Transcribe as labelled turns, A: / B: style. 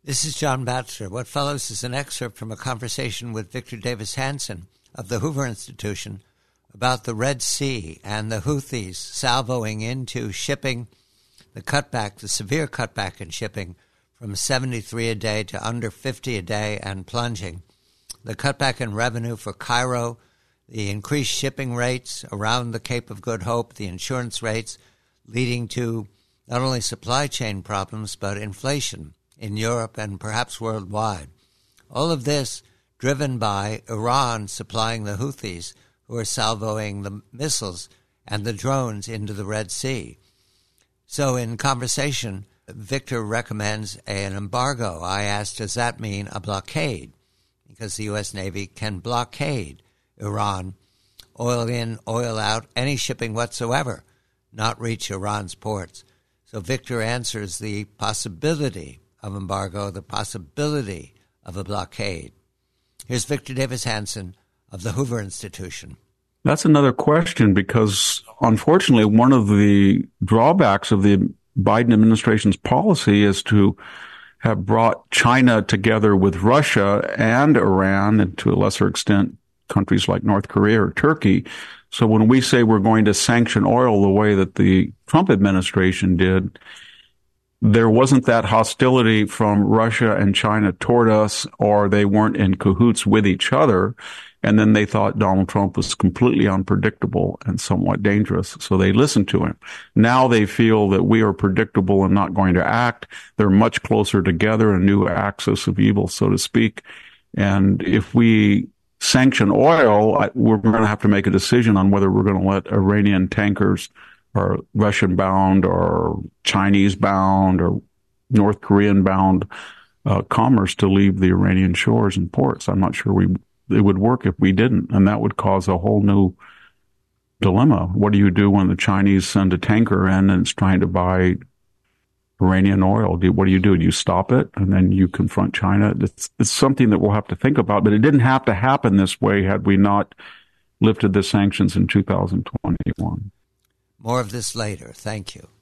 A: This is John Batchelor. What follows is an excerpt from a conversation with Victor Davis Hanson of the Hoover Institution about the Red Sea and the Houthis salvoing into shipping, the severe cutback in shipping from 73 a day to under 50 a day and plunging, the cutback in revenue for Cairo, the increased shipping rates around the Cape of Good Hope, the insurance rates leading to not only supply chain problems but inflation in Europe and perhaps worldwide. All of this driven by Iran supplying the Houthis, who are salvoing the missiles and the drones into the Red Sea. So in conversation, Victor recommends an embargo. I asked, does that mean a blockade? Because the U.S. Navy can blockade Iran, oil in, oil out, any shipping whatsoever, not reach Iran's ports. So Victor answers the possibility of embargo, the possibility of a blockade. Here's Victor Davis Hanson of the Hoover Institution.
B: That's another question because, unfortunately, one of the drawbacks of the Biden administration's policy is to have brought China together with Russia and Iran, and to a lesser extent, countries like North Korea or Turkey. So when we say we're going to sanction oil the way that the Trump administration did, there wasn't that hostility from Russia and China toward us, or they weren't in cahoots with each other. And then they thought Donald Trump was completely unpredictable and somewhat dangerous. So they listened to him. Now they feel that we are predictable and not going to act. They're much closer together, a new axis of evil, so to speak. And if we sanction oil, we're going to have to make a decision on whether we're going to let Iranian tankers or Russian-bound or Chinese-bound or North Korean-bound commerce to leave the Iranian shores and ports. I'm not sure it would work if we didn't, and that would cause a whole new dilemma. What do you do when the Chinese send a tanker in and it's trying to buy Iranian oil? What do? Do you stop it and then you confront China? It's something that we'll have to think about, but it didn't have to happen this way had we not lifted the sanctions in 2021.
A: More of this later. Thank you.